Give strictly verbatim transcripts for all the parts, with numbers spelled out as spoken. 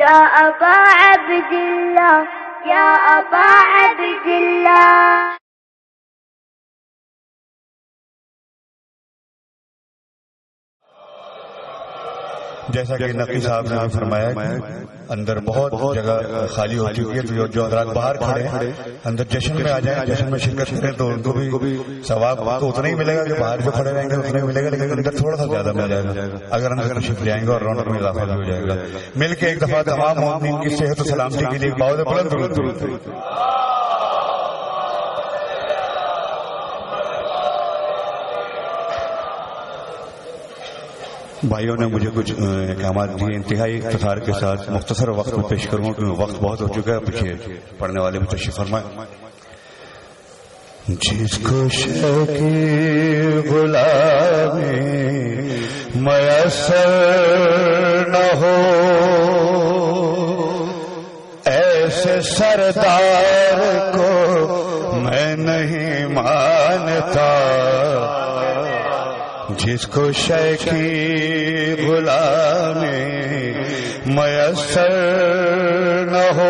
يا أبا عبد الله يا أبا عبد الله. جیسا کہ نقی صاحب نے فرمایا اندر بہت جگہ خالی ہو چکی ہے، تو جو حضرات باہر کھڑے ہیں اندر جشن میں آ جائیں، جشن میں شرکت کریں تو ان کو بھی ثواب تو اتنا ہی ملے گا کہ باہر جو کھڑے رہیں گے اتنا ہی ملے گا، لیکن اندر تھوڑا سا زیادہ مل جائے گا اگر اندر تشریف لے آئیں گے اور رونق میں اضافہ ہو جائے گا. مل کے ایک دفعہ تمام مومنین کی صحت و سلامتی کے لیے بہت بلند درود. بھائیوں نے مجھے کچھ احکامات دیے، انتہائی اختصار کے ساتھ مختصر وقت میں پیش کروں کیونکہ وقت بہت ہو چکا ہے. پیچھے پڑھنے والے میں تشریف فرمائیں. جس کو شوق غلامی میسر نہ ہو ایسے سردار کو میں نہیں مانتا. جس کو شے کی غلامی میسر نہ ہو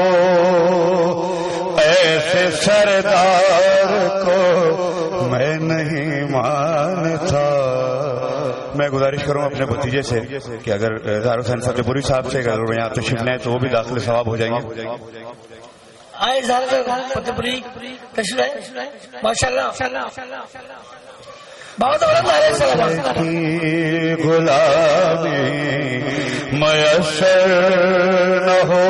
ایسے سردار کو میں نہیں مانتا. میں گزارش کروں اپنے بھتیجے سے کہ اگر اظہار حسین فتح پوری صاحب سے اگر یہاں تشریف لیں تو وہ بھی داخل ثواب ہو جائیں گے. آئے اظہار فتح پوری تشریف ماشاء اللہ بہت کی غلامی میسر نہ ہو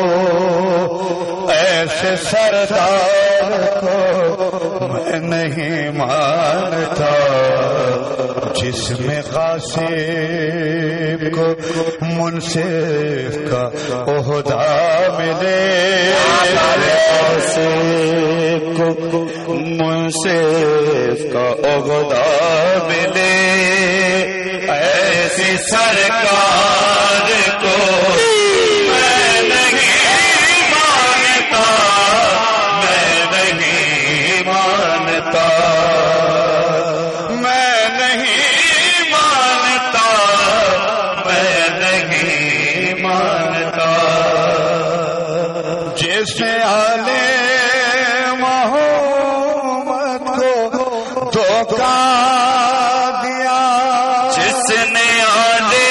ایسے سردار کو میں نہیں مانتا. جس میں قاسم کو منصف کا عہدہ ملے قاسم کو منصف کا عہدہ ملے ایسی سرکار کو میں نہیں مانتا میں نہیں مانتا میں نہیں مانتا میں نہیں مانتا. جس نے آلے محمد کو دھوکہ دیا جس نے آلے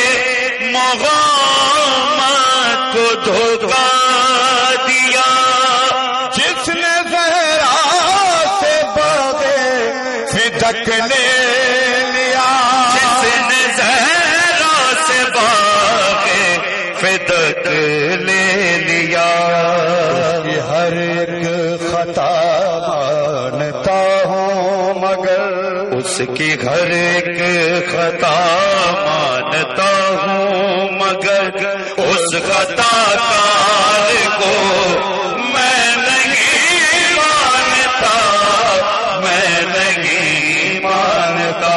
محمد کو دھوکہ دیا جس نے زہرا سے باغے صدق لے لیا جس نے زہرا سے باغے صدق لے لیا. ہر ایک خطا مانتا ہوں مگر اس کی ہر ایک خطا مانتا ہوں مگر اس خطا کار کو میں نہیں مانتا میں نہیں مانتا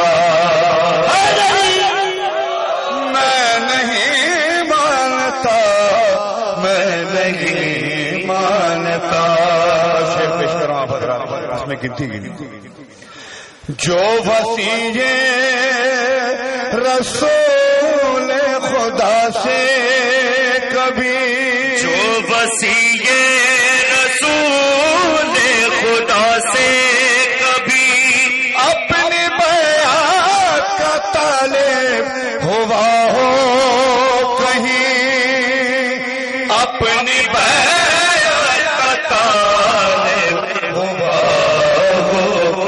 میں نہیں مانتا میں نہیں مانتا. اس میں گنتی گنتی جو وسیع رسول خدا سے کبھی جو وسیع رسول خدا سے کبھی اپنی بیعت کا طالب ہوا ہو کہیں اپنی بیعت کا طالب ہوا ہو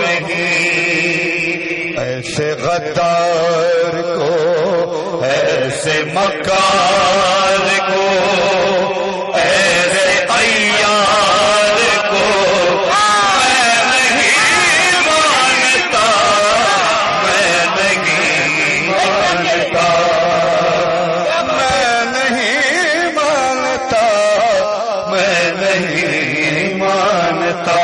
کہیں ایسے غدار کو ایسے مکار کو ایسے عیار کو میں نہیں مانتا میں نہیں مانتا میں نہیں مانتا میں نہیں مانتا.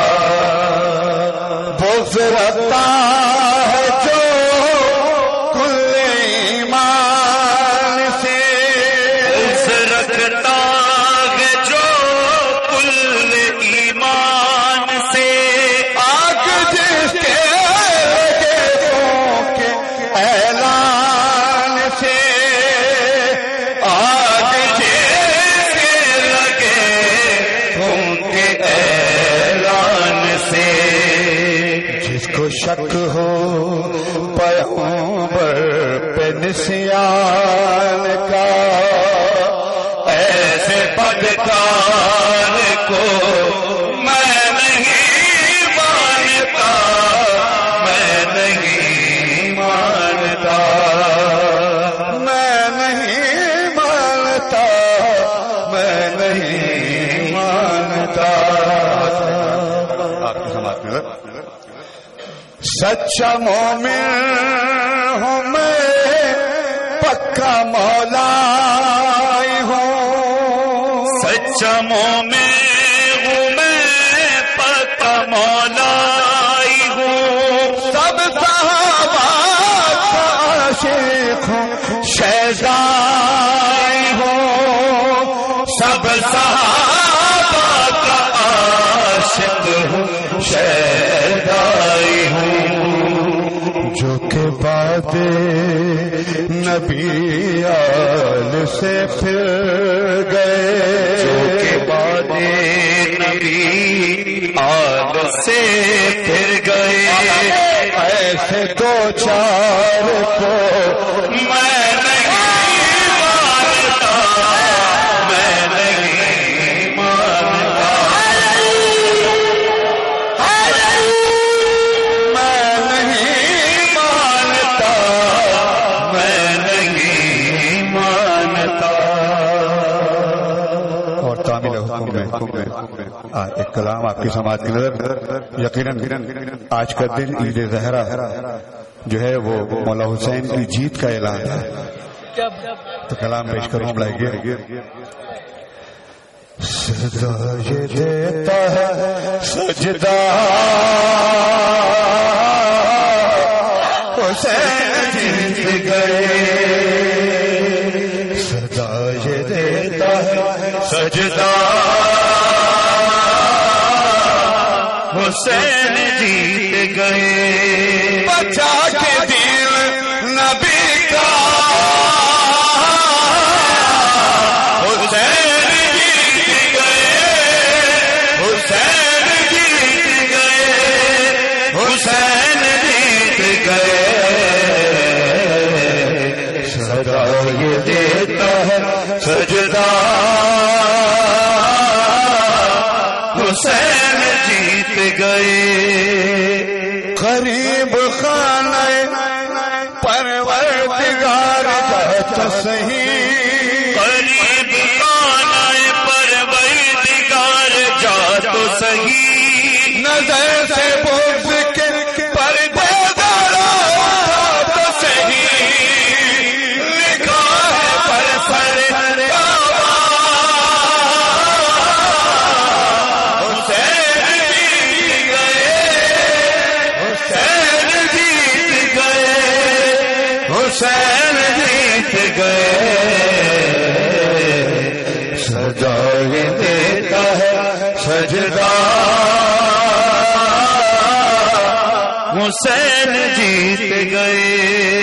بغض رکھتا ہے جو کل ایمان سے بغض رکھتا ہے جو کل ایمان سے آگ جس کے کے اعلان سے آگ جس ہو پیغمبر پہ نسیان کا، ایسے بدکار کو میں نہیں مانتا، میں نہیں مانتا، میں نہیں مانتا، میں نہیں مانتا۔ آپ کی سماعت میں سچا مومن ہوں میں، پکا مولا ہوں، سچا مومن ہوں میں، پکا مولا ہوں، سب صحابہ کا عاشق ہوں، شہزائی ہوں، سب صحابہ کا عاشق ہوں، شہزائی ہوں، جو کہ بعد نبی آل سے پھر گئے، جو کہ بعد نبی آل سے پھر گئے، ایسے دو چار کو میں نہیں مانتا، میں نہیں مانتا، میں نہیں مانتا، میں نہیں مانتا۔ اور تعمیل حکم میں ایک کلام آپ کی سماعت کی نظر، یقیناً آج کا دن عید زہرا جو ہے وہ مولا حسین کی جیت کا اعلان ہے، تو کلام پیش کروں ہم لائیں گے۔ سجدہ یہ دیتا ہے سجدہ حسین جیت گئے، سجدہ یہ دیتا ہے سجدہ حسین جیت گئے، بچا کے دل نبی کا حسین جیت گئے، حسین جیت گئے، حسین جیت گئے، سجدہ یہ دیتا ہے سجدہ حسین جیت گئے، قریب خانہ پروردگار جاتا صحیح، قریب خانہ پروردگار جاتا صحیح، نظر سے بغض کے پردے ڈالا تو صحیح، نگاہ پر سر حسین جیت گئے، سجدہ یہ دیتا ہے سجدہ حسین جیت گئے،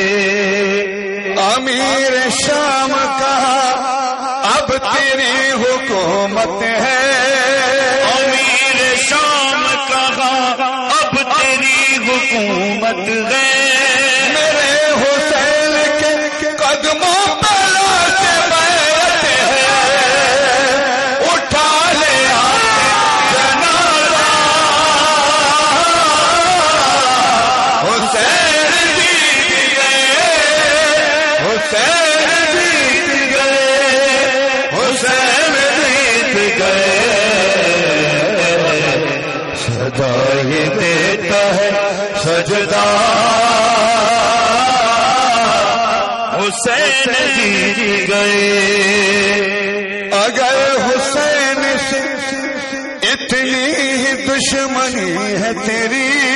امیر شام کہا اب تیری حکومت ہے، امیر شام کہا اب تیری حکومت ہے، میرے حسین کے قدموں پہ لاتے بیعت ہے، اٹھا لے آتے جنازہ، حسین جیت گئے، حسین جیت گئے، حسین جیت گئے، سجدہ یہ دیتا ہے سجدہ حسین جیت گئے، اگر حسین سے اتنی ہی دشمنی ہے تیری